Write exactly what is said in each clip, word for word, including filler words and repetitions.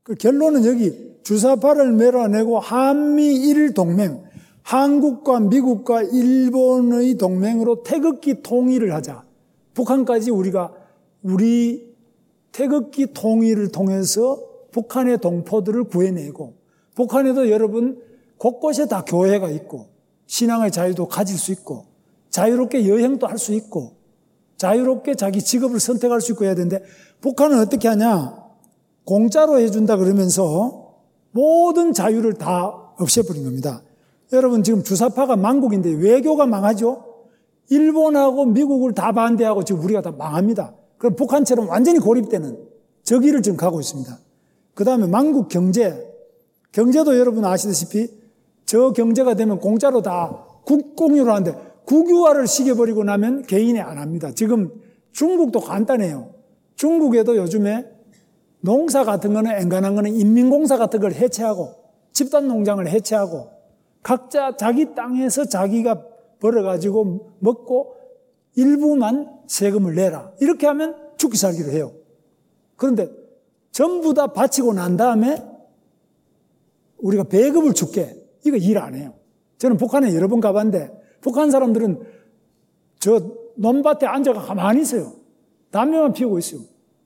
그 결론은 여기 주사파를 몰아내고 한미일 동맹, 한국과 미국과 일본의 동맹으로 태극기 통일을 하자. 북한까지 우리가 우리 태극기 통일을 통해서 북한의 동포들을 구해내고, 북한에도 여러분 곳곳에 다 교회가 있고 신앙의 자유도 가질 수 있고 자유롭게 여행도 할 수 있고 자유롭게 자기 직업을 선택할 수 있고 해야 되는데, 북한은 어떻게 하냐? 공짜로 해준다 그러면서 모든 자유를 다 없애버린 겁니다. 여러분 지금 주사파가 망국인데 외교가 망하죠? 일본하고 미국을 다 반대하고 지금 우리가 다 망합니다. 그럼 북한처럼 완전히 고립되는 저 길을 지금 가고 있습니다. 그 다음에 망국 경제, 경제도 여러분 아시다시피 저 경제가 되면 공짜로 다 국공유로 하는데 국유화를 시켜버리고 나면 개인이 안 합니다. 지금 중국도 간단해요. 중국에도 요즘에 농사 같은 거는 엔간한 거는 인민공사 같은 걸 해체하고 집단농장을 해체하고 각자 자기 땅에서 자기가 벌어가지고 먹고 일부만 세금을 내라. 이렇게 하면 죽기 살기를 해요. 그런데 전부 다 바치고 난 다음에 우리가 배급을 줄게. 이거 일 안 해요. 저는 북한에 여러 번 가봤는데 북한 사람들은 저 논밭에 앉아가 가만히 있어요. 담배만 피우고 있어요.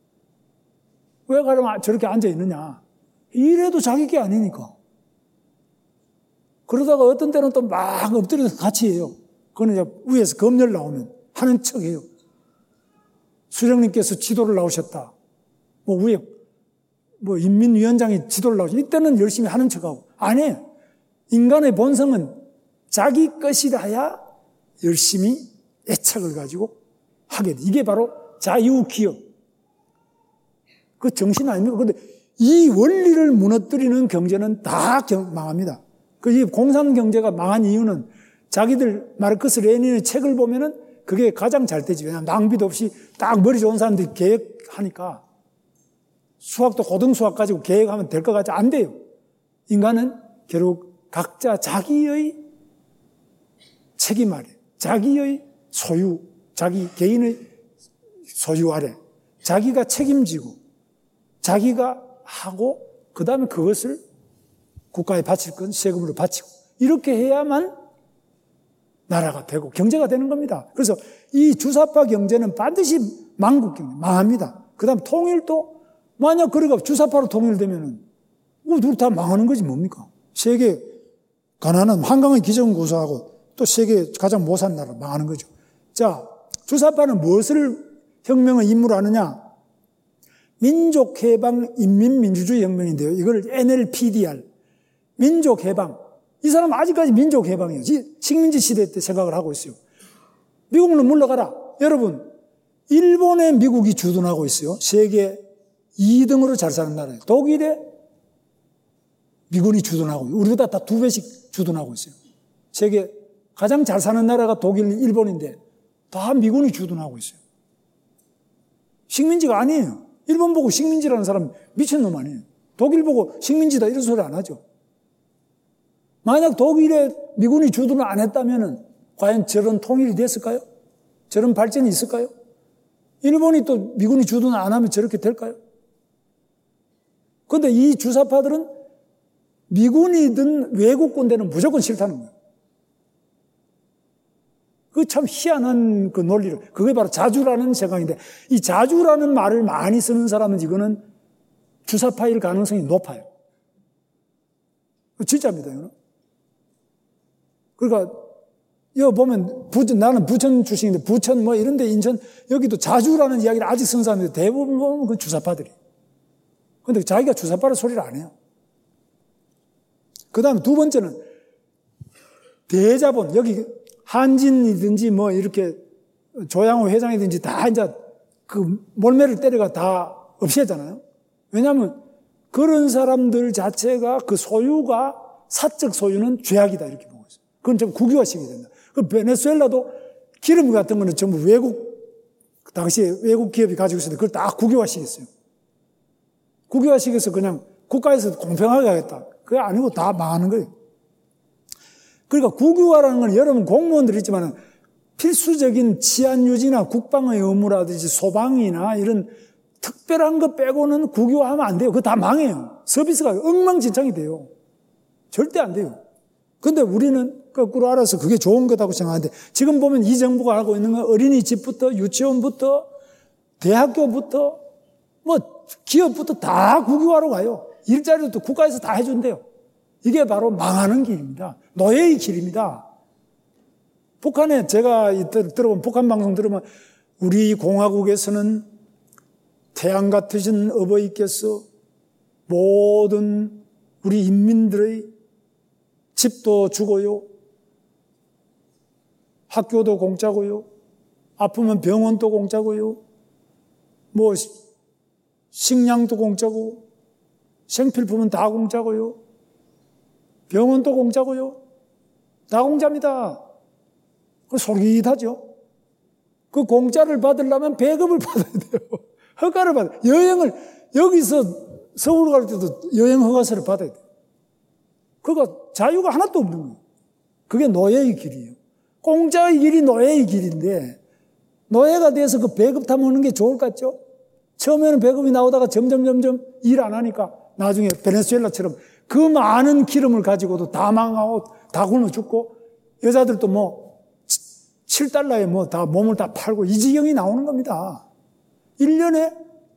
왜 가려면 저렇게 앉아 있느냐. 이래도 자기 게 아니니까. 그러다가 어떤 때는 또 막 엎드려서 같이 해요. 그거는 이제 위에서 검열 나오면 하는 척 해요. 수령님께서 지도를 나오셨다. 뭐 위에 뭐 인민위원장이 지도를 나오셨다. 이때는 열심히 하는 척하고. 아니에요. 인간의 본성은 자기 것이라야 열심히 애착을 가지고 하게 돼. 이게 바로 자유기업. 그 정신 아닙니까? 그런데 이 원리를 무너뜨리는 경제는 다 망합니다. 그 이 공산경제가 망한 이유는 자기들 마르크스 레닌의 책을 보면은 그게 가장 잘 되지. 왜냐하면 낭비도 없이 딱 머리 좋은 사람들이 계획하니까 수학도 고등수학 가지고 계획하면 될 것 같지 안 돼요. 인간은 결국 각자 자기의 책임 아래, 자기의 소유, 자기 개인의 소유 아래 자기가 책임지고 자기가 하고 그 다음에 그것을 국가에 바칠 건 세금으로 바치고 이렇게 해야만 나라가 되고 경제가 되는 겁니다. 그래서 이 주사파 경제는 반드시 망국 경제, 망합니다. 그 다음 통일도 만약 그러가 주사파로 통일되면은 우리 다 망하는 거지 뭡니까? 세계 가난한 한강의 기적은 고사하고 또 세계 가장 못 산 나라 망하는 거죠. 자, 주사파는 무엇을 혁명의 임무로 하느냐? 민족해방 인민민주주의 혁명인데요. 이걸 엔엘피디알 민족해방. 이 사람은 아직까지 민족해방이에요. 식민지 시대 때 생각을 하고 있어요. 미국으로 물러가라. 여러분, 일본에 미국이 주둔하고 있어요. 세계 이 등으로 잘 사는 나라예요. 독일에 미군이 주둔하고 있어요. 우리보다 다 두 배씩 주둔하고 있어요. 세계 가장 잘 사는 나라가 독일, 일본인데 다 미군이 주둔하고 있어요. 식민지가 아니에요. 일본 보고 식민지라는 사람 미친놈 아니에요. 독일 보고 식민지다 이런 소리 안 하죠. 만약 독일에 미군이 주둔을 안 했다면 과연 저런 통일이 됐을까요? 저런 발전이 있을까요? 일본이 또 미군이 주둔을 안 하면 저렇게 될까요? 그런데 이 주사파들은 미군이든 외국 군대는 무조건 싫다는 거예요. 그 참 희한한 그 논리를, 그게 바로 자주라는 생각인데, 이 자주라는 말을 많이 쓰는 사람은 이거는 주사파일 가능성이 높아요. 진짜입니다, 이거는. 그러니까, 여기 보면, 부천, 나는 부천 출신인데, 부천 뭐 이런데 인천, 여기도 자주라는 이야기를 아직 쓰는 사람인데, 대부분 보면 그 주사파들이. 근데 자기가 주사파를 소리를 안 해요. 그 다음에 두 번째는, 대자본, 여기, 한진이든지 뭐 이렇게 조양호 회장이든지 다 이제 그 몰매를 때려가 다 없애잖아요. 왜냐하면 그런 사람들 자체가 그 소유가 사적 소유는 죄악이다 이렇게 보고 있어요. 그건 좀 국유화시켜야 된다. 그 베네수엘라도 기름 같은 거는 전부 외국 당시에 외국 기업이 가지고 있었는데 그걸 다 국유화시켰어요. 국유화시켜서 그냥 국가에서 공평하게 하겠다. 그게 아니고 다 망하는 거예요. 그러니까 국유화라는 건 여러분 공무원들이 있지만 필수적인 치안 유지나 국방의 의무라든지 소방이나 이런 특별한 거 빼고는 국유화하면 안 돼요. 그거 다 망해요. 서비스가 엉망진창이 돼요. 절대 안 돼요. 근데 우리는 거꾸로 알아서 그게 좋은 거다고 생각하는데 지금 보면 이 정부가 하고 있는 건 어린이집부터 유치원부터 대학교부터 뭐 기업부터 다 국유화로 가요. 일자리도 국가에서 다 해준대요. 이게 바로 망하는 길입니다. 노예의 길입니다. 북한에 제가 들어본 북한 방송 들으면 우리 공화국에서는 태양 같으신 어버이께서 모든 우리 인민들의 집도 주고요. 학교도 공짜고요. 아프면 병원도 공짜고요. 뭐 식량도 공짜고 생필품은 다 공짜고요. 병원도 공짜고요. 다 공짜입니다. 그 솔깃하죠. 그 공짜를 받으려면 배급을 받아야 돼요. 허가를 받아요. 여행을 여기서 서울 갈 때도 여행 허가서를 받아야 돼요. 그러니까 자유가 하나도 없는 거예요. 그게 노예의 길이에요. 공짜의 길이 노예의 길인데 노예가 돼서 그 배급 타먹는 게 좋을 것 같죠? 처음에는 배급이 나오다가 점점 점점 일 안 하니까 나중에 베네수엘라처럼 그 많은 기름을 가지고도 다 망하고 다 굶어 죽고 여자들도 뭐 칠 달러에 뭐 다 몸을 다 팔고 이 지경이 나오는 겁니다. 일 년에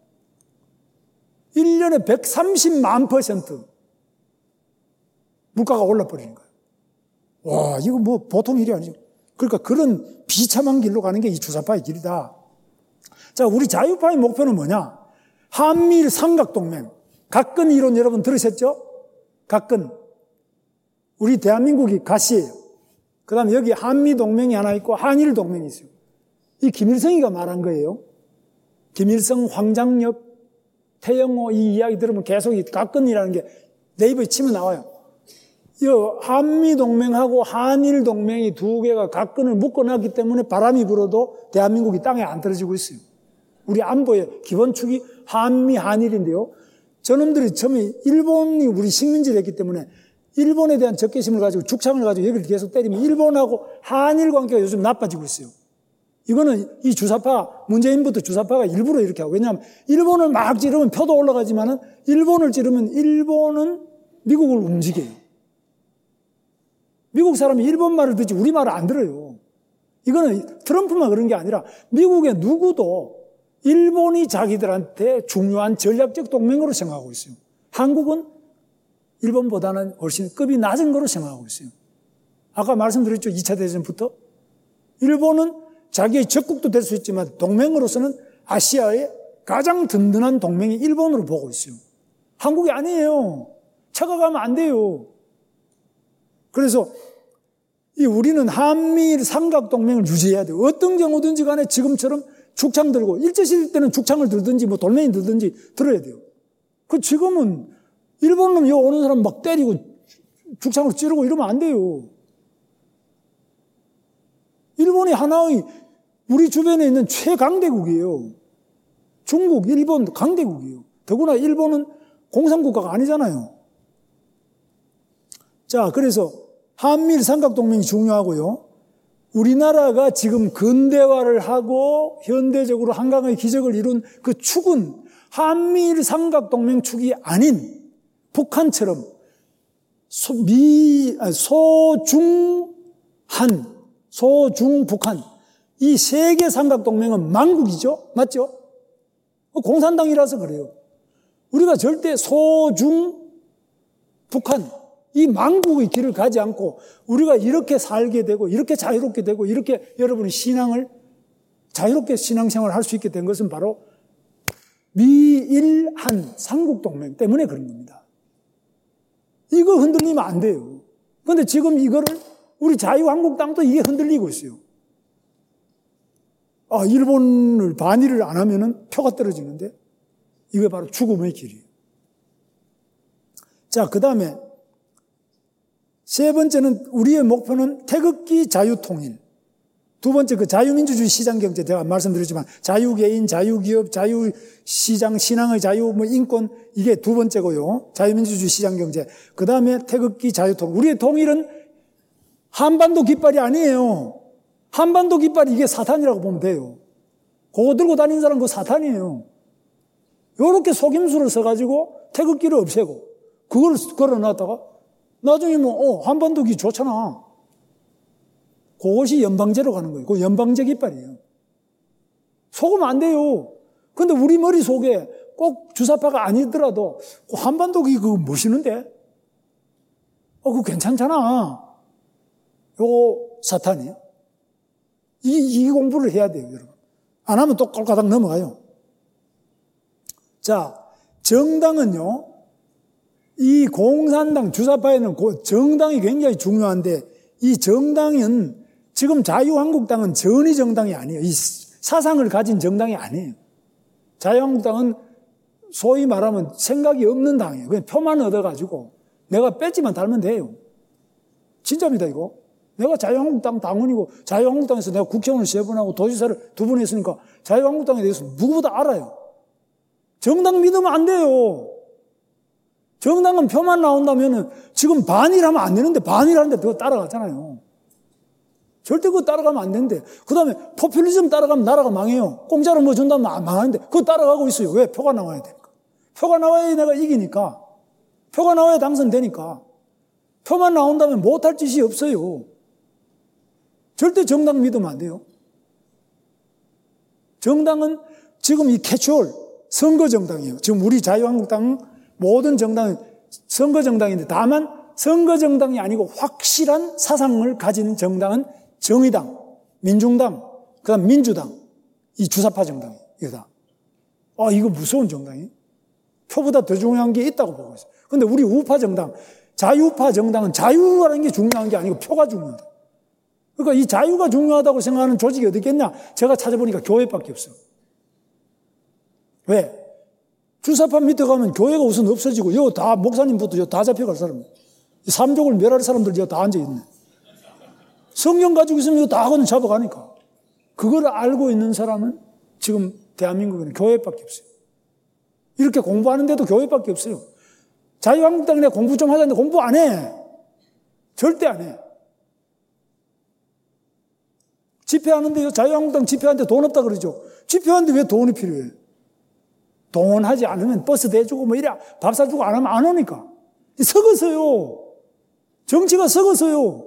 일 년에 백삼십만 퍼센트 물가가 올라버리는 거예요. 와, 이거 뭐 보통 일이 아니죠. 그러니까 그런 비참한 길로 가는 게 이 주사파의 길이다. 자, 우리 자유파의 목표는 뭐냐? 한미일 삼각동맹. 가끔 이론 여러분 들으셨죠? 가끔. 우리 대한민국이 가시예요. 그 다음에 여기 한미동맹이 하나 있고 한일동맹이 있어요. 이 김일성이가 말한 거예요. 김일성, 황장엽, 태영호 이 이야기 들으면 계속 이 가끔이라는 게 네이버에 치면 나와요. 이 한미동맹하고 한일동맹이 두 개가 가끔을 묶어놨기 때문에 바람이 불어도 대한민국이 땅에 안 떨어지고 있어요. 우리 안보의 기본축이 한미, 한일인데요. 저놈들이 처음에 일본이 우리 식민지를 했기 때문에 일본에 대한 적개심을 가지고 죽창을 가지고 여기를 계속 때리면 일본하고 한일 관계가 요즘 나빠지고 있어요. 이거는 이 주사파, 문재인부터 주사파가 일부러 이렇게 하고, 왜냐하면 일본을 막 찌르면 표도 올라가지만은 일본을 찌르면 일본은 미국을 움직여요. 미국 사람이 일본 말을 듣지 우리 말을 안 들어요. 이거는 트럼프만 그런 게 아니라 미국의 누구도 일본이 자기들한테 중요한 전략적 동맹으로 생각하고 있어요. 한국은 일본보다는 훨씬 급이 낮은 거로 생각하고 있어요. 아까 말씀드렸죠. 이 차 대전부터. 일본은 자기의 적국도 될 수 있지만 동맹으로서는 아시아의 가장 든든한 동맹이 일본으로 보고 있어요. 한국이 아니에요. 착각하면 안 돼요. 그래서 이 우리는 한미일 삼각동맹을 유지해야 돼요. 어떤 경우든지 간에 지금처럼 죽창 들고 일제시대 때는 죽창을 들든지 뭐 돌멩이 들든지 들어야 돼요. 그 지금은 일본 놈 여기 오는 사람 막 때리고 죽창으로 찌르고 이러면 안 돼요. 일본이 하나의 우리 주변에 있는 최강대국이에요. 중국, 일본 강대국이에요. 더구나 일본은 공산국가가 아니잖아요. 자, 그래서 한미일 삼각동맹이 중요하고요. 우리나라가 지금 근대화를 하고 현대적으로 한강의 기적을 이룬 그 축은 한미일 삼각동맹 축이 아닌 북한처럼 소, 미, 소중, 한, 소중, 북한. 이 세계 삼각동맹은 망국이죠? 맞죠? 공산당이라서 그래요. 우리가 절대 소중, 북한. 이 망국의 길을 가지 않고 우리가 이렇게 살게 되고 이렇게 자유롭게 되고 이렇게 여러분이 신앙을 자유롭게 신앙생활을 할 수 있게 된 것은 바로 미일한 삼국동맹 때문에 그런 겁니다. 이거 흔들리면 안 돼요. 그런데 지금 이거를 우리 자유한국당도 이게 흔들리고 있어요. 아, 일본을 반일을 안 하면은 표가 떨어지는데 이게 바로 죽음의 길이에요. 자, 그 다음에 세 번째는 우리의 목표는 태극기 자유통일. 두 번째 그 자유민주주의 시장경제 제가 말씀드렸지만 자유개인, 자유기업, 자유시장, 신앙의 자유, 뭐 인권 이게 두 번째고요. 자유민주주의 시장경제. 그 다음에 태극기 자유통일. 우리의 통일은 한반도 깃발이 아니에요. 한반도 깃발이 이게 사탄이라고 보면 돼요. 그거 들고 다니는 사람 그거 사탄이에요. 요렇게 속임수를 써가지고 태극기를 없애고 그걸 걸어놨다가 나중에 뭐, 어, 한반도기 좋잖아. 그것이 연방제로 가는 거예요. 그 연방제 깃발이에요. 속으면 안 돼요. 근데 우리 머릿속에 꼭 주사파가 아니더라도 그 한반도기 그거 멋있는데? 어, 그거 괜찮잖아. 요거 사탄이에요. 이, 이 공부를 해야 돼요, 여러분. 안 하면 또 꼴까닥 넘어가요. 자, 정당은요, 이 공산당, 주사파에는 정당이 굉장히 중요한데, 이 정당은 지금 자유한국당은 전위 정당이 아니에요. 이 사상을 가진 정당이 아니에요. 자유한국당은 소위 말하면 생각이 없는 당이에요. 그냥 표만 얻어가지고 내가 뺏지만 달면 돼요. 진짜입니다, 이거. 내가 자유한국당 당원이고 자유한국당에서 내가 국회의원을 세 번 하고 도지사를 두 번 했으니까 자유한국당에 대해서 누구보다 알아요. 정당 믿으면 안 돼요. 정당은 표만 나온다면 지금 반일하면 안 되는데 반일하는데 그거 따라가잖아요. 절대 그거 따라가면 안 되는데 그 다음에 포퓰리즘 따라가면 나라가 망해요. 공짜로 뭐 준다면 망하는데 그거 따라가고 있어요. 왜? 표가 나와야 되니까. 표가 나와야 내가 이기니까. 표가 나와야 당선되니까. 표만 나온다면 못할 짓이 없어요. 절대 정당 믿으면 안 돼요. 정당은 지금 이 캐추얼 선거정당이에요. 지금 우리 자유한국당은 모든 정당은 선거정당인데 다만 선거정당이 아니고 확실한 사상을 가진 정당은 정의당, 민중당, 그 다음 민주당, 이 주사파 정당이에요. 이거다. 아, 이거 무서운 정당이에요. 표보다 더 중요한 게 있다고 보고 있어요. 근데 우리 우파 정당, 자유파 정당은 자유라는 게 중요한 게 아니고 표가 중요하다. 그러니까 이 자유가 중요하다고 생각하는 조직이 어디 있겠냐? 제가 찾아보니까 교회밖에 없어요. 왜? 주사파 밑에 가면 교회가 우선 없어지고, 요 다, 목사님부터 요 다 잡혀갈 사람. 삼족을 멸할 사람들 요 다 앉아있네. 성경 가지고 있으면 요 다 그건 잡아가니까. 그걸 알고 있는 사람은 지금 대한민국에는 교회밖에 없어요. 이렇게 공부하는데도 교회밖에 없어요. 자유한국당에 공부 좀 하자는데 공부 안 해. 절대 안 해. 집회하는데 자유한국당 집회하는데 돈 없다 그러죠. 집회하는데 왜 돈이 필요해? 동원하지 않으면 버스 대주고 뭐 이래 밥 사주고 안 하면 안 오니까. 썩어서요. 정치가 썩어서요.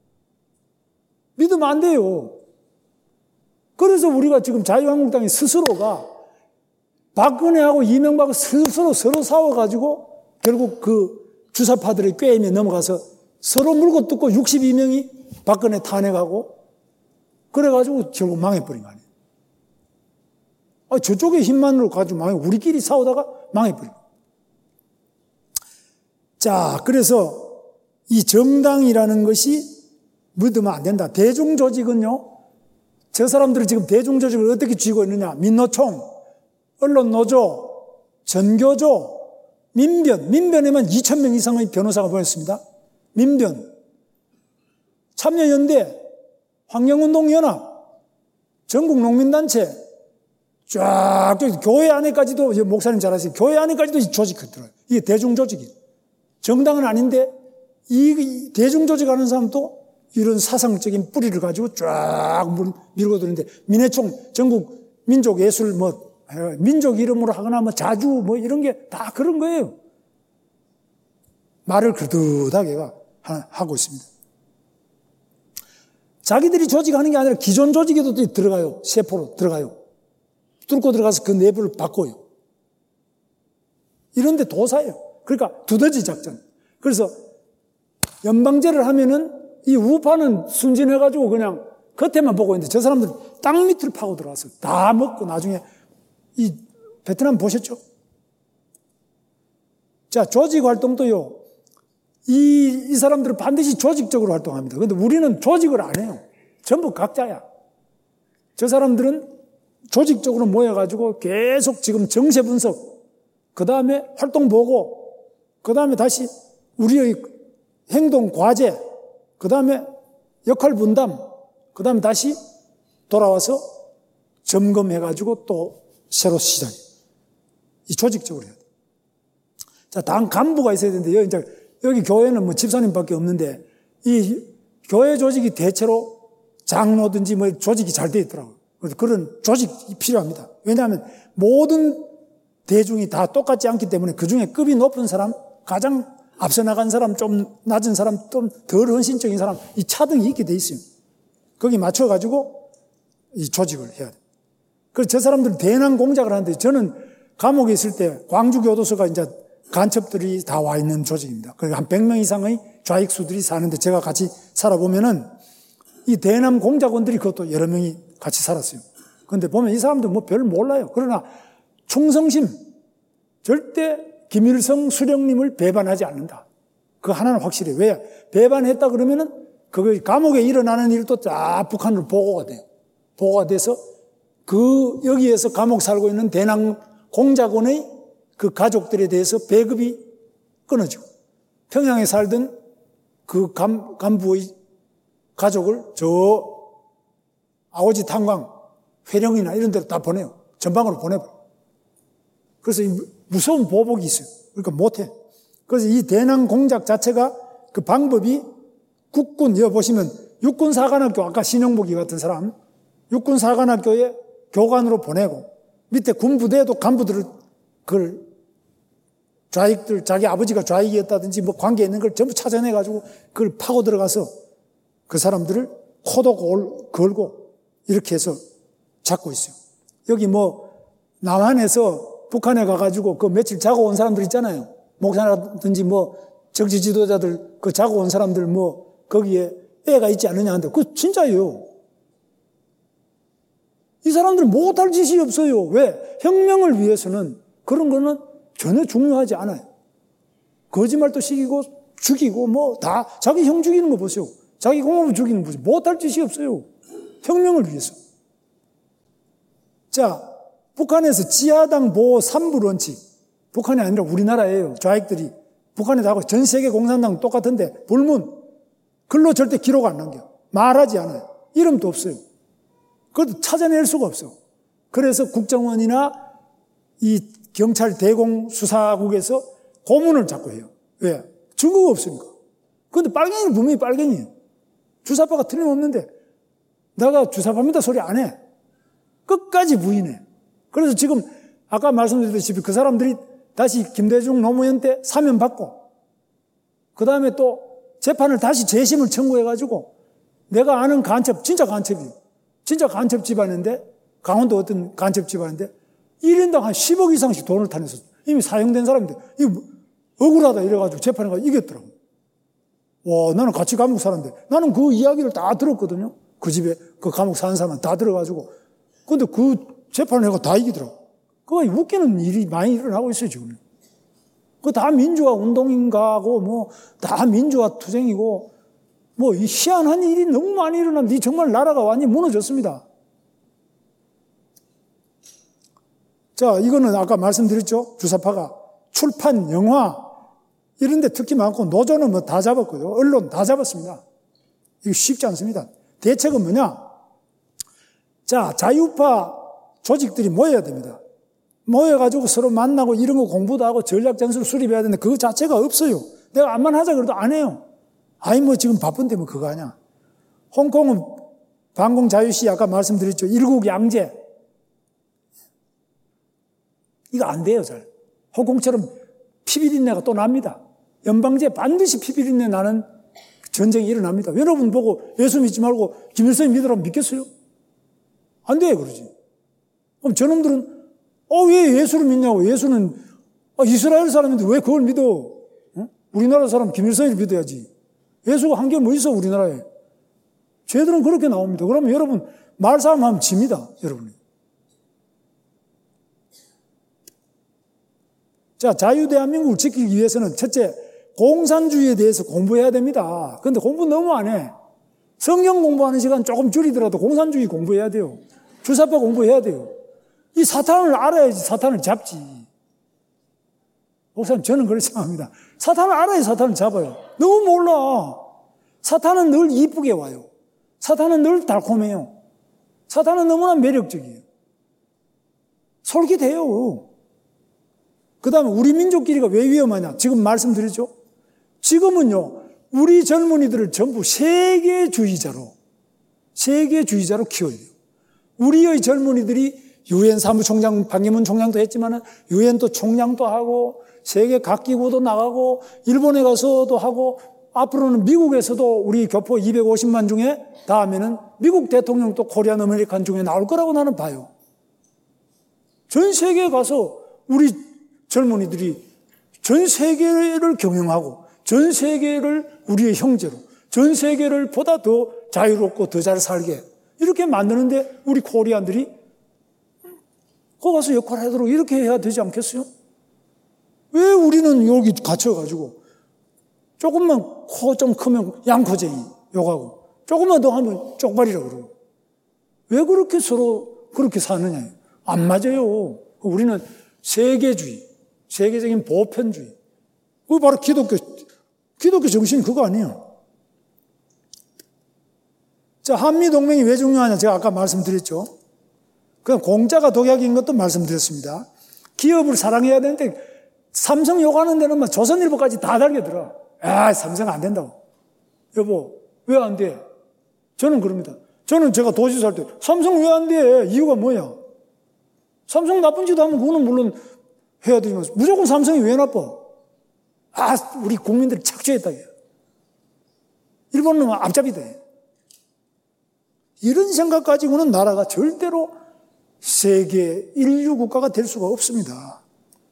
믿으면 안 돼요. 그래서 우리가 지금 자유한국당이 스스로가 박근혜하고 이명박을 스스로 서로 싸워가지고 결국 그 주사파들의 꾀임에 넘어가서 서로 물고 뜯고 육십이 명이 박근혜 탄핵하고 그래가지고 결국 망해버린 거 아니에요. 아, 저쪽의 힘만으로 가지고 망해. 우리끼리 싸우다가 망해버린 거. 자, 그래서 이 정당이라는 것이 믿으면 안 된다. 대중조직은요, 저 사람들이 지금 대중조직을 어떻게 쥐고 있느냐. 민노총, 언론노조, 전교조, 민변, 민변에만 이천 명 이상의 변호사가 모였습니다. 민변, 참여연대, 환경운동연합, 전국농민단체, 쫙, 교회 안에까지도, 목사님 잘 아시죠? 교회 안에까지도 이 조직이 들어요. 이게 대중조직이에요. 정당은 아닌데, 이 대중조직 하는 사람도 이런 사상적인 뿌리를 가지고 쫙 밀고 드는데, 민해총, 전국 민족예술, 뭐, 민족 이름으로 하거나, 뭐, 자주, 뭐, 이런 게 다 그런 거예요. 말을 그릇하게 하고 있습니다. 자기들이 조직하는 게 아니라 기존 조직에도 들어가요. 세포로 들어가요. 뚫고 들어가서 그 내부를 바꿔요. 이런데 도사예요. 그러니까 두더지 작전. 그래서 연방제를 하면은 이 우파는 순진해가지고 그냥 겉에만 보고 있는데 저 사람들 땅 밑을 파고 들어가서 다 먹고 나중에 이 베트남 보셨죠? 자, 조직 활동도요. 이, 이 사람들은 반드시 조직적으로 활동합니다. 그런데 우리는 조직을 안 해요. 전부 각자야. 저 사람들은 조직적으로 모여가지고 계속 지금 정세 분석, 그 다음에 활동 보고, 그 다음에 다시 우리의 행동 과제, 그 다음에 역할 분담, 그 다음에 다시 돌아와서 점검해가지고 또 새로 시작해요. 이 조직적으로 해야 돼요. 자, 당 간부가 있어야 되는데, 여기, 이제, 여기 교회는 뭐 집사님밖에 없는데, 이 교회 조직이 대체로 장로든지 뭐 조직이 잘 돼 있더라고요. 그런 조직이 필요합니다. 왜냐하면 모든 대중이 다 똑같지 않기 때문에 그 중에 급이 높은 사람, 가장 앞서 나간 사람, 좀 낮은 사람, 좀 덜 헌신적인 사람, 이 차등이 있게 돼 있어요. 거기 맞춰가지고 이 조직을 해야 돼. 그래서 저 사람들은 대난 공작을 하는데, 저는 감옥에 있을 때 광주교도소가 이제 간첩들이 다 와 있는 조직입니다. 그리고 한 백 명 이상의 좌익수들이 사는데, 제가 같이 살아보면은 이 대남 공작원들이 그것도 여러 명이 같이 살았어요. 그런데 보면 이 사람들 뭐 별 몰라요. 그러나 충성심, 절대 김일성 수령님을 배반하지 않는다. 그 하나는 확실해요. 왜? 배반했다 그러면은 그거 감옥에 일어나는 일도 쫙 북한으로 보고가 돼요. 보고가 돼서 그 여기에서 감옥 살고 있는 대남 공작원의 그 가족들에 대해서 배급이 끊어지고, 평양에 살던 그 간, 간부의 가족을 저 아오지 탄광, 회령이나 이런 데로 다 보내요. 전방으로 보내버려요. 그래서 이 무서운 보복이 있어요. 그러니까 못해. 그래서 이 대남 공작 자체가 그 방법이 국군, 여기 보시면 육군사관학교, 아까 신영복이 같은 사람, 육군사관학교에 교관으로 보내고, 밑에 군부대에도 간부들을, 그걸 좌익들, 자기 아버지가 좌익이었다든지 뭐 관계 있는 걸 전부 찾아내가지고 그걸 파고 들어가서 그 사람들을 코도 골, 걸고 이렇게 해서 잡고 있어요. 여기 뭐 남한에서 북한에 가가지고 그 며칠 자고 온 사람들 있잖아요. 목사라든지 뭐 정치 지도자들 그 자고 온 사람들 뭐 거기에 애가 있지 않느냐 하는데 그거 진짜예요. 이 사람들은 못할 짓이 없어요. 왜? 혁명을 위해서는 그런 거는 전혀 중요하지 않아요. 거짓말도 시키고 죽이고 뭐 다 자기 형 죽이는 거 보세요. 자기 고모부 죽이는 거 보세요. 못할 짓이 없어요. 혁명을 위해서. 자, 북한에서 지하당 보호 삼 부 원칙. 북한이 아니라 우리나라예요. 좌익들이. 북한에 다 하고 전 세계 공산당 똑같은데 불문. 글로 절대 기록 안 남겨. 말하지 않아요. 이름도 없어요. 그것도 찾아낼 수가 없어. 그래서 국정원이나 이 경찰 대공수사국에서 고문을 자꾸 해요. 왜? 증거가 없으니까. 그런데 빨갱이는 분명히 빨갱이에요. 주사파가 틀림없는데 내가 주사파입니다 소리 안 해. 끝까지 부인해. 그래서 지금 아까 말씀드렸듯이 그 사람들이 다시 김대중 노무현 때 사면 받고 그 다음에 또 재판을 다시 재심을 청구해가지고 내가 아는 간첩, 진짜 간첩이에요. 진짜 간첩 집안인데 강원도 어떤 간첩 집안인데 일 인당 한 십억 이상씩 돈을 타내서 이미 사형된 사람인데 이거 억울하다 이래가지고 재판에 가서 이겼더라고. 와, 나는 같이 감옥 살았는데 나는 그 이야기를 다 들었거든요. 그 집에 그 감옥 사는 사람은 다 들어가지고. 근데 그 재판을 해가 다 이기더라고. 그거 웃기는 일이 많이 일어나고 있어요, 지금. 그거 다 민주화 운동인가고, 뭐, 다 민주화 투쟁이고, 뭐, 이 희한한 일이 너무 많이 일어나면, 정말 나라가 완전히 무너졌습니다. 자, 이거는 아까 말씀드렸죠? 주사파가 출판, 영화, 이런 데 특히 많고, 노조는 뭐 다 잡았고요. 언론 다 잡았습니다. 이거 쉽지 않습니다. 대책은 뭐냐? 자, 자유파 조직들이 모여야 됩니다. 모여가지고 서로 만나고 이런 거 공부도 하고 전략 전술을 수립해야 되는데 그거 자체가 없어요. 내가 암만 하자 그래도 안 해요. 아이 뭐 지금 바쁜데 뭐 그거 하냐. 홍콩은 반공 자유시 아까 말씀드렸죠. 일국 양제. 이거 안 돼요, 잘. 홍콩처럼 피비린내가 또 납니다. 연방제 반드시 피비린내 나는 전쟁이 일어납니다. 여러분 보고 예수 믿지 말고 김일성이 믿으라고 믿겠어요? 안 돼, 그러지. 그럼 저놈들은, 어, 왜 예수를 믿냐고. 예수는, 아, 이스라엘 사람인데 왜 그걸 믿어? 어? 우리나라 사람 김일성을 믿어야지. 예수가 한 게 뭐 있어, 우리나라에. 쟤들은 그렇게 나옵니다. 그러면 여러분, 말싸움 하면 집니다, 여러분이. 자, 자유대한민국을 지키기 위해서는 첫째, 공산주의에 대해서 공부해야 됩니다. 그런데 공부 너무 안 해. 성경 공부하는 시간 조금 줄이더라도 공산주의 공부해야 돼요. 주사파 공부해야 돼요. 이 사탄을 알아야지 사탄을 잡지. 목사님, 저는 그렇게 생각합니다. 사탄을 알아야 사탄을 잡아요. 너무 몰라. 사탄은 늘 이쁘게 와요. 사탄은 늘 달콤해요. 사탄은 너무나 매력적이에요. 솔깃해요. 그 다음에 우리 민족끼리가 왜 위험하냐? 지금 말씀드렸죠? 지금은요, 우리 젊은이들을 전부 세계주의자로, 세계주의자로 키워야 돼요. 우리의 젊은이들이 유엔 사무총장 반기문 총장도 했지만은 유엔도 총장도 하고 세계 각 기구도 나가고 일본에 가서도 하고 앞으로는 미국에서도 우리 교포 이백오십만 중에 다음에는 미국 대통령도 코리안 아메리칸 중에 나올 거라고 나는 봐요. 전 세계에 가서 우리 젊은이들이 전 세계를 경영하고 전 세계를 우리의 형제로 전 세계를 보다 더 자유롭고 더 잘 살게 이렇게 만드는데 우리 코리안들이 거기 가서 역할을 하도록 이렇게 해야 되지 않겠어요? 왜 우리는 여기 갇혀가지고 조금만 코 좀 크면 양코쟁이 욕하고 조금만 더 하면 쪽발이라고 그러고 왜 그렇게 서로 그렇게 사느냐? 안 맞아요. 우리는 세계주의, 세계적인 보편주의. 그게 바로 기독교, 기독교 정신이 그거 아니에요. 자, 한미동맹이 왜 중요하냐? 제가 아까 말씀드렸죠. 그냥 공짜가 독약인 것도 말씀드렸습니다. 기업을 사랑해야 되는데 삼성 욕하는 데는 막 조선일보까지 다 달겨들어. 아, 삼성 안 된다고. 여보, 왜 안 돼? 저는 그럽니다. 저는 제가 도지사 할 때 삼성 왜 안 돼? 이유가 뭐야? 삼성 나쁜 짓 하면 그거는 물론 해야 되지만 무조건 삼성이 왜 나빠? 아, 우리 국민들이 착취했다. 일본은 앞잡이다. 이런 생각 가지고는 나라가 절대로 세계 인류 국가가 될 수가 없습니다.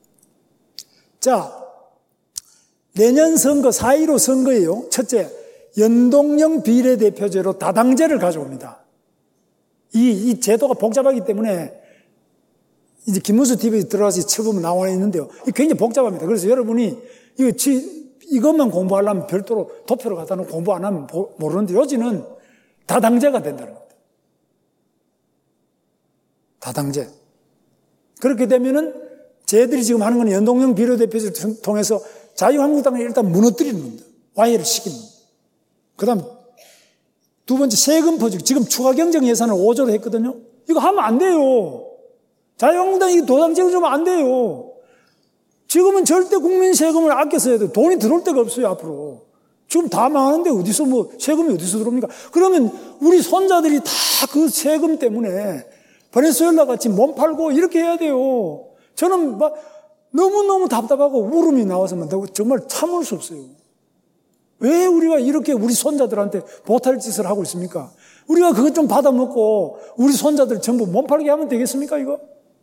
자, 내년 선거 사 일오 선거예요. 첫째, 연동형 비례대표제로 다당제를 가져옵니다. 이, 이 제도가 복잡하기 때문에 이제 김문수 티비에 들어가서 쳐보면 나와 있는데요. 이게 굉장히 복잡합니다. 그래서 여러분이 이거 지, 이것만 공부하려면 별도로 도표로 갖다 놓고 공부 안 하면 모르는데 요즘은 다당제가 된다는 겁니다. 다당제. 그렇게 되면은 쟤들이 지금 하는 건 연동형 비례대표제를 통해서 자유한국당을 일단 무너뜨리는 겁니다. 와해를 시키는 겁니다. 그 다음 두 번째 세금 퍼주기. 지금 추가 경정 예산을 오조로 했거든요. 이거 하면 안 돼요. 자유한국당이 도당제를 주면 안 돼요. 지금은 절대 국민 세금을 아껴 써야 돼요. 돈이 들어올 데가 없어요, 앞으로. 지금 다 망하는데 어디서 뭐 세금이 어디서 들어옵니까? 그러면 우리 손자들이 다 그 세금 때문에 베네수엘라 같이 몸 팔고 이렇게 해야 돼요. 저는 막 너무너무 답답하고 울음이 나와서만 정말 참을 수 없어요. 왜 우리가 이렇게 우리 손자들한테 보탈 짓을 하고 있습니까? 우리가 그것 좀 받아먹고 우리 손자들 전부 몸 팔게 하면 되겠습니까, 이거?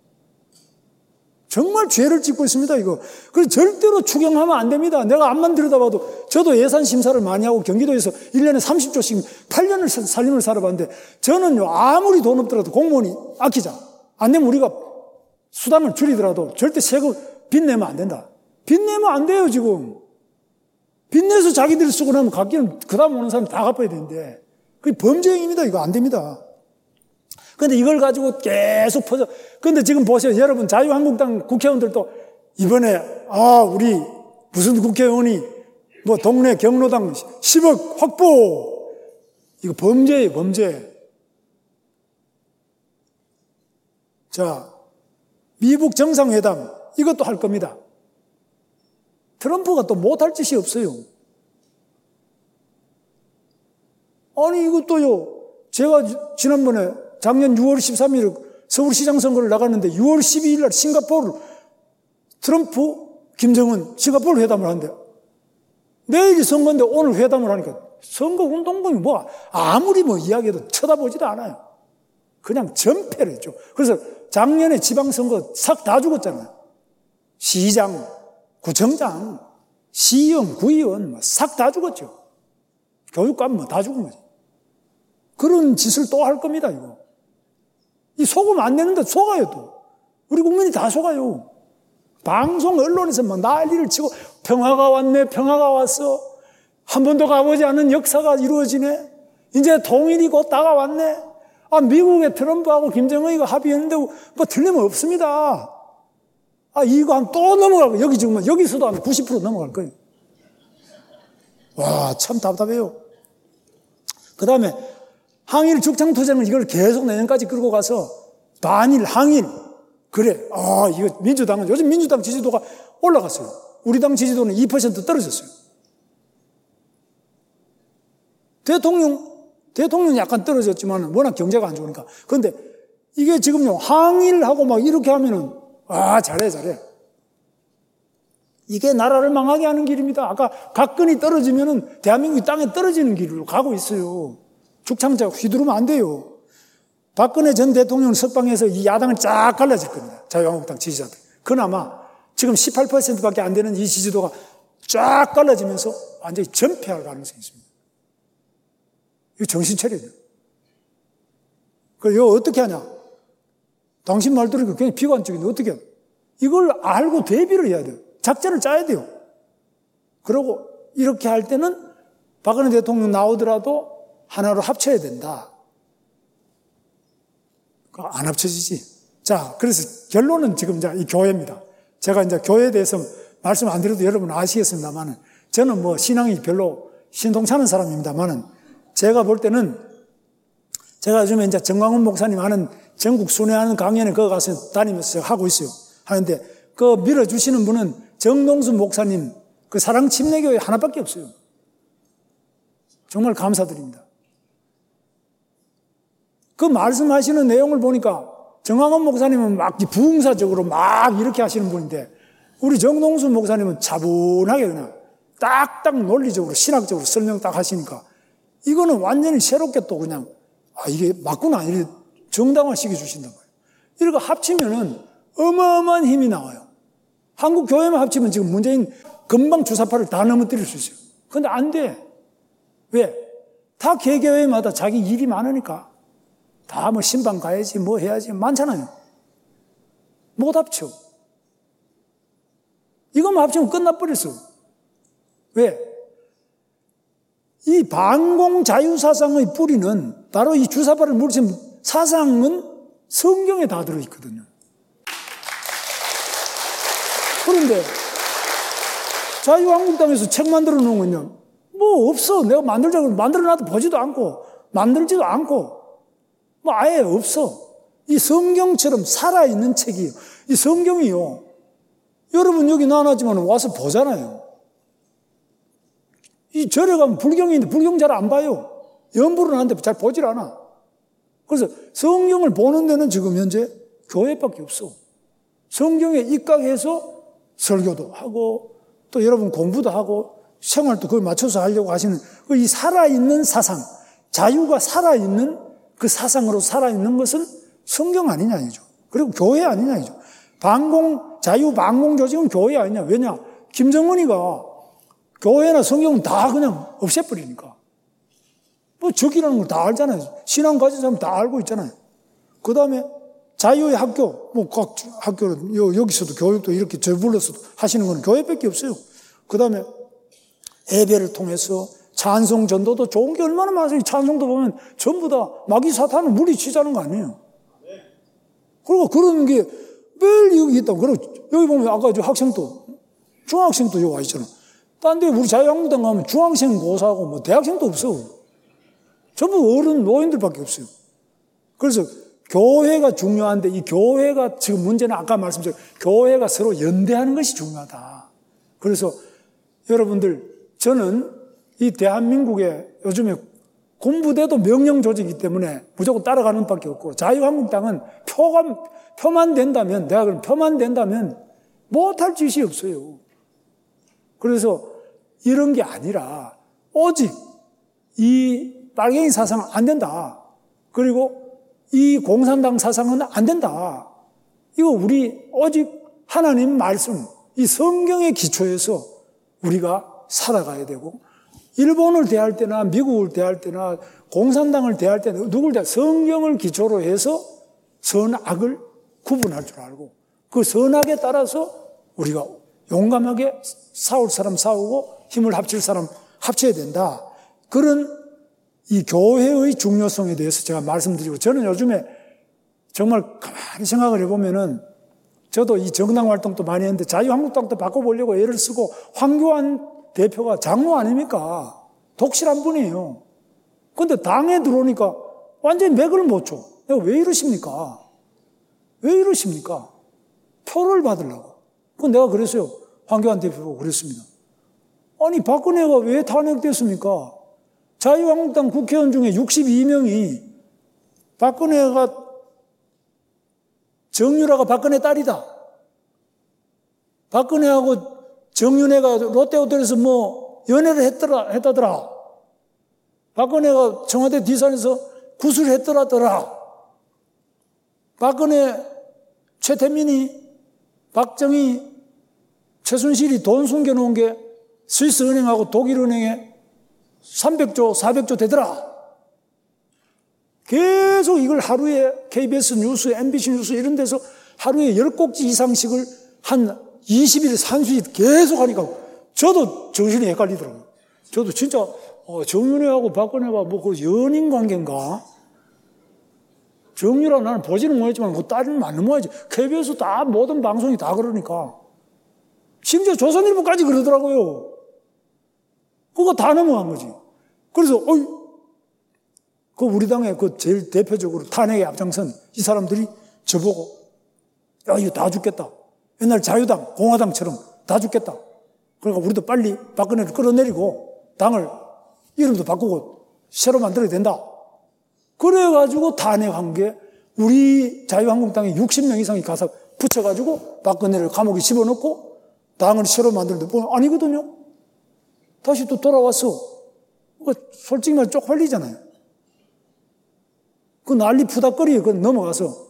정말 죄를 짓고 있습니다, 이거. 그래서 절대로 추경하면 안 됩니다. 내가 앞만 들여다봐도 저도 예산 심사를 많이 하고 경기도에서 일 년에 삼십 조씩 팔 년을 살림을 살아봤는데 저는요, 아무리 돈 없더라도 공무원이 아끼자. 안 되면 우리가 수당을 줄이더라도 절대 세금 빚내면 안 된다. 빚내면 안 돼요, 지금. 빚내서 자기들이 쓰고 나면 갚기는 그 다음 오는 사람 다 갚아야 되는데 그게 범죄 행위입니다. 이거 안 됩니다. 그런데 이걸 가지고 계속 퍼져. 그런데 지금 보세요. 여러분 자유한국당 국회의원들도 이번에 아 우리 무슨 국회의원이 뭐 동네 경로당 십억 확보. 이거 범죄예요. 범죄. 자, 미국 정상회담 이것도 할 겁니다. 트럼프가 또 못할 짓이 없어요. 아니 이것도요. 제가 지난번에 작년 유월 십삼일 서울시장 선거를 나갔는데 유월 십이일 날 싱가포르 트럼프, 김정은 싱가포르 회담을 하는데 내일이 선거인데 오늘 회담을 하니까 선거운동권이 뭐 아무리 뭐 이야기해도 쳐다보지도 않아요. 그냥 전패를 했죠. 그래서 작년에 지방선거 싹 다 죽었잖아요. 시장, 구청장, 시의원, 구의원 싹 다 죽었죠. 교육감 뭐 다 죽은 거죠. 그런 짓을 또 할 겁니다, 이거. 이 속으면 안 되는데 속아요, 또. 우리 국민이 다 속아요. 방송, 언론에서 막 난리를 치고 평화가 왔네, 평화가 왔어. 한 번도 가보지 않은 역사가 이루어지네. 이제 통일이 곧 다가왔네. 아, 미국의 트럼프하고 김정은이가 합의했는데 뭐 틀림없습니다. 아, 이거 한 또 넘어갈 거예요. 여기 지금, 여기서도 한 구십 퍼센트 넘어갈 거예요. 와, 참 답답해요. 그 다음에 항일 죽창투쟁을 이걸 계속 내년까지 끌고 가서 반일, 항일. 그래. 아, 이거 민주당은, 요즘 민주당 지지도가 올라갔어요. 우리 당 지지도는 이 퍼센트 떨어졌어요. 대통령, 대통령이 약간 떨어졌지만 워낙 경제가 안 좋으니까. 그런데 이게 지금요, 항일하고 막 이렇게 하면은, 아, 잘해, 잘해. 이게 나라를 망하게 하는 길입니다. 아까 각근이 떨어지면은 대한민국이 땅에 떨어지는 길로 가고 있어요. 죽창자 휘두르면 안 돼요. 박근혜 전 대통령 석방해서 이 야당을 쫙 갈라질 겁니다. 자유한국당 지지자들. 그나마 지금 십팔 퍼센트밖에 안 되는 이 지지도가 쫙 갈라지면서 완전히 전패할 가능성이 있습니다. 이거 정신 차려야 돼요. 그래서 이거 어떻게 하냐? 당신 말 들으니까 굉장히 비관적인데 어떻게 해야 돼요? 이걸 알고 대비를 해야 돼요. 작전을 짜야 돼요. 그러고 이렇게 할 때는 박근혜 대통령 나오더라도 하나로 합쳐야 된다. 안 합쳐지지. 자, 그래서 결론은 지금 이제 이 교회입니다. 제가 이제 교회에 대해서 말씀 안 드려도 여러분 아시겠습니다만은 저는 뭐 신앙이 별로 신통찮은 사람입니다만은 제가 볼 때는 제가 요즘에 이제 정광훈 목사님 하는 전국 순회하는 강연에 거기 가서 다니면서 하고 있어요. 하는데 그 밀어주시는 분은 정동수 목사님 그 사랑 침례교회 하나밖에 없어요. 정말 감사드립니다. 그 말씀하시는 내용을 보니까 정광훈 목사님은 막 부흥사적으로 막 이렇게 하시는 분인데 우리 정동수 목사님은 차분하게 그냥 딱딱 논리적으로 신학적으로 설명 딱 하시니까 이거는 완전히 새롭게 또 그냥 아 이게 맞구나 이렇게 정당화시켜 주신단 말이에요. 이렇게 합치면은 어마어마한 힘이 나와요. 한국 교회만 합치면 지금 문재인 금방 주사파를 다 넘어뜨릴 수 있어요. 그런데 안 돼. 왜? 다 개교회마다 자기 일이 많으니까. 다 뭐 신방 가야지 뭐 해야지 많잖아요. 못 합쳐. 이것만 합치면 끝나버렸어. 왜? 이 반공 자유사상의 뿌리는 바로 이 주사파를 물리친 사상은 성경에 다 들어있거든요. 그런데 자유한국당에서 책 만들어 놓은 건요. 뭐 없어. 내가 만들자고 만들어놔도 보지도 않고 만들지도 않고 뭐 아예 없어. 이 성경처럼 살아있는 책이에요. 이 성경이요. 여러분 여기 나왔지만 와서 보잖아요. 이 절에 가면 불경인데 불경 잘 안 봐요. 연불은 하는데 잘 보질 않아. 그래서 성경을 보는 데는 지금 현재 교회밖에 없어. 성경에 입각해서 설교도 하고 또 여러분 공부도 하고 생활도 그걸 맞춰서 하려고 하시는 이 살아있는 사상, 자유가 살아있는 그 사상으로 살아있는 것은 성경 아니냐 이죠. 그리고 교회 아니냐 이죠. 반공, 자유 반공 조직은 교회 아니냐. 왜냐? 김정은이가 교회나 성경은 다 그냥 없애버리니까. 뭐 적이라는 걸 다 알잖아요. 신앙 가진 사람 다 알고 있잖아요. 그 다음에 자유의 학교, 뭐 각 학교는 여기서도 교육도 이렇게 저불러서도 하시는 건 교회밖에 없어요. 그 다음에 예배를 통해서 찬송 전도도 좋은 게 얼마나 많아요. 찬송도 보면 전부 다 마귀 사탄을 물리치자는 거 아니에요. 그리고 그런 게 매일 여기 있다고. 그리고 여기 보면 아까 저 학생도, 중학생도 여기 와 있잖아. 딴 데 우리 자유한국당 가면 중학생 고사하고 뭐 대학생도 없어. 전부 어른, 노인들밖에 없어요. 그래서 교회가 중요한데 이 교회가 지금 문제는 아까 말씀드린 교회가 서로 연대하는 것이 중요하다. 그래서 여러분들 저는 이 대한민국에 요즘에 군부대도 명령 조직이기 때문에 무조건 따라가는 밖에 없고 자유한국당은 표가, 표만 된다면 내가 그럼 표만 된다면 못할 짓이 없어요. 그래서 이런 게 아니라 오직 이 빨갱이 사상은 안 된다. 그리고 이 공산당 사상은 안 된다. 이거 우리 오직 하나님 말씀, 이 성경의 기초에서 우리가 살아가야 되고 일본을 대할 때나 미국을 대할 때나 공산당을 대할 때나 누굴 대할 성경을 기초로 해서 선악을 구분할 줄 알고 그 선악에 따라서 우리가 용감하게 싸울 사람 싸우고 힘을 합칠 사람 합쳐야 된다. 그런 이 교회의 중요성에 대해서 제가 말씀드리고 저는 요즘에 정말 가만히 생각을 해보면은 저도 이 정당 활동도 많이 했는데 자유한국당도 바꿔보려고 애를 쓰고 황교안 대표가 장로 아닙니까? 독실한 분이에요. 그런데 당에 들어오니까 완전히 맥을 못 쳐. 내가 왜 이러십니까? 왜 이러십니까? 표를 받으려고. 그건 내가 그랬어요. 황교안 대표가 그랬습니다. 아니 박근혜가 왜 탄핵됐습니까? 자유한국당 국회의원 중에 육십이 명이 박근혜가 정유라가 박근혜 딸이다. 박근혜하고 정윤회가 롯데호텔에서 뭐 연애를 했더라, 했다더라. 박근혜가 청와대 뒷산에서 구슬을 했더라더라. 박근혜, 최태민이, 박정희, 최순실이 돈 숨겨놓은 게 스위스 은행하고 독일 은행에 삼백조, 사백조 되더라. 계속 이걸 하루에 케이비에스 뉴스, 엠비씨 뉴스 이런 데서 하루에 열 꼭지 이상씩을 한 이십 일, 삼십 일 계속 하니까 저도 정신이 헷갈리더라고요. 저도 진짜 어, 정윤회하고 박근혜가 뭐 그 연인 관계인가? 정유라 나는 보지는 못했지만 그 딸은 맞는 모양이지. 케이비에스 다 모든 방송이 다 그러니까. 심지어 조선일보까지 그러더라고요. 그거 다 넘어간 거지. 그래서 어이, 그 우리 당의 그 제일 대표적으로 탄핵에 앞장선 이 사람들이 저보고 야 이거 다 죽겠다. 옛날 자유당, 공화당처럼 다 죽겠다. 그러니까 우리도 빨리 박근혜를 끌어내리고 당을 이름도 바꾸고 새로 만들어야 된다. 그래가지고 탄핵한 게 우리 자유한국당에 육십 명 이상이 가서 붙여가지고 박근혜를 감옥에 집어넣고 당을 새로 만들는데 뭐 아니거든요. 다시 또 돌아왔어. 솔직히 말 쪽팔리잖아요. 그 난리 푸닥거리에 그 넘어가서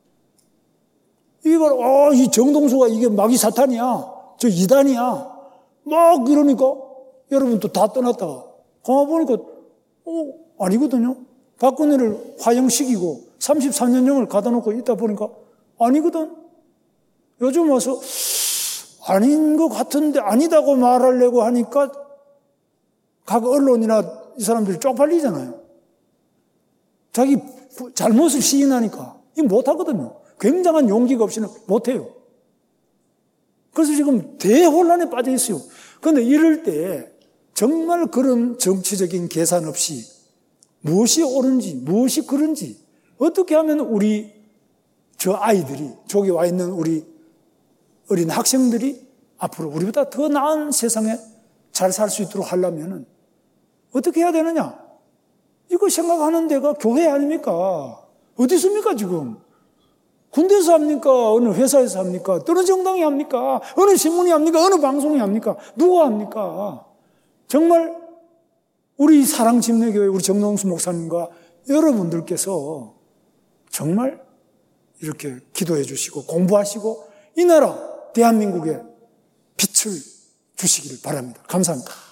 이걸 어, 이 정동수가 이게 마귀 사탄이야. 저 이단이야. 막 이러니까 여러분 또 다 떠났다가 가만 보니까 어, 아니거든요. 박근혜를 화형시키고 삼십삼 년형을 가다 놓고 있다 보니까 아니거든. 요즘 와서 아닌 것 같은데 아니다고 말하려고 하니까 각 언론이나 이 사람들이 쪽팔리잖아요. 자기 잘못을 시인하니까 이거 못하거든요. 굉장한 용기가 없이는 못해요. 그래서 지금 대혼란에 빠져 있어요. 그런데 이럴 때 정말 그런 정치적인 계산 없이 무엇이 옳은지 무엇이 그른지 어떻게 하면 우리 저 아이들이 저기 와 있는 우리 어린 학생들이 앞으로 우리보다 더 나은 세상에 잘 살 수 있도록 하려면 어떻게 해야 되느냐? 이거 생각하는 데가 교회 아닙니까? 어디 있습니까 지금? 군대에서 합니까? 어느 회사에서 합니까? 어느 정당이 합니까? 어느 신문이 합니까? 어느 방송이 합니까? 누가 합니까? 정말 우리 사랑침례교회 우리 정동수 목사님과 여러분들께서 정말 이렇게 기도해 주시고 공부하시고 이 나라 대한민국에 빛을 주시기를 바랍니다. 감사합니다.